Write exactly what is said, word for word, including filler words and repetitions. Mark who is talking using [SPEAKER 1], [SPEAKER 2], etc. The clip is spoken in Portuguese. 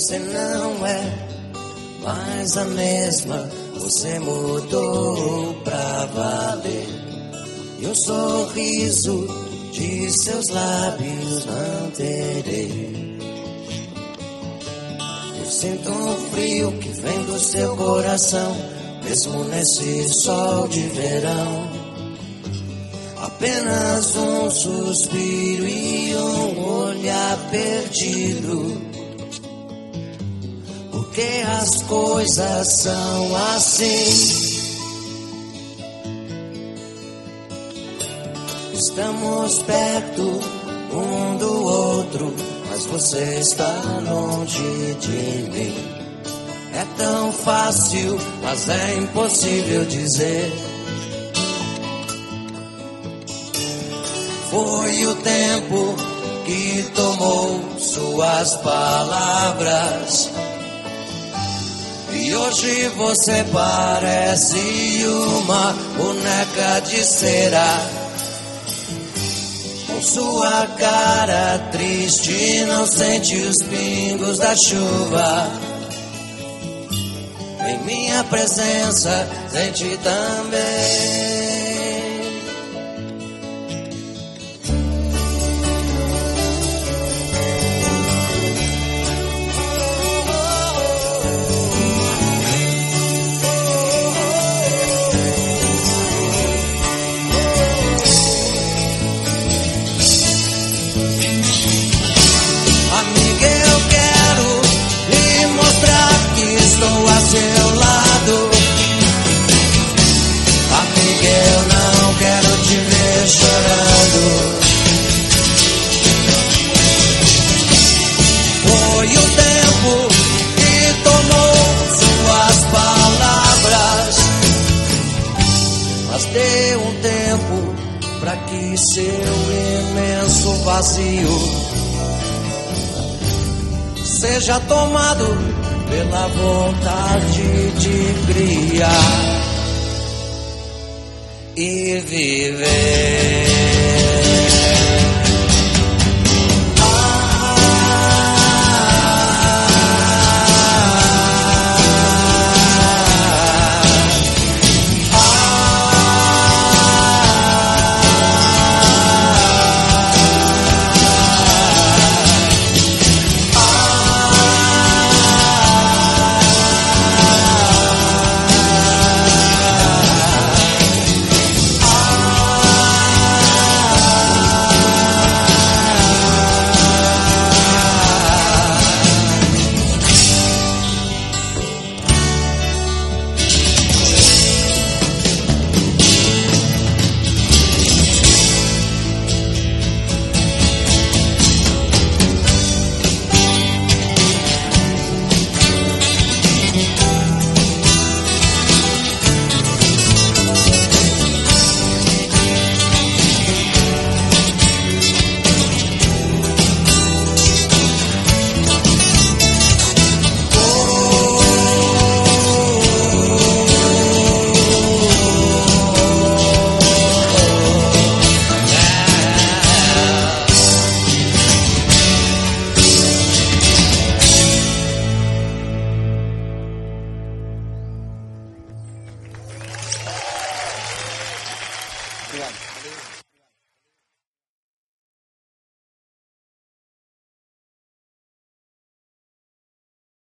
[SPEAKER 1] você não é mais a mesma. Você mudou pra valer. E um sorriso de seus lábios manterei. Eu sinto um frio que vem do seu coração, mesmo nesse sol de verão. Apenas um suspiro e um olhar perdido. Porque as coisas são assim. Estamos perto um do outro, mas você está longe de mim. É tão fácil, mas é impossível dizer. Foi o tempo que tomou suas palavras. E hoje você parece uma boneca de cera. Com sua cara triste, não sente os pingos da chuva. Em minha presença, sente também. Estou a seu lado, amiga, eu não quero te ver chorando. Foi o tempo que tomou suas palavras, mas deu um tempo para que seu imenso vazio seja tomado pela vontade de criar e viver.
[SPEAKER 2] Obrigado.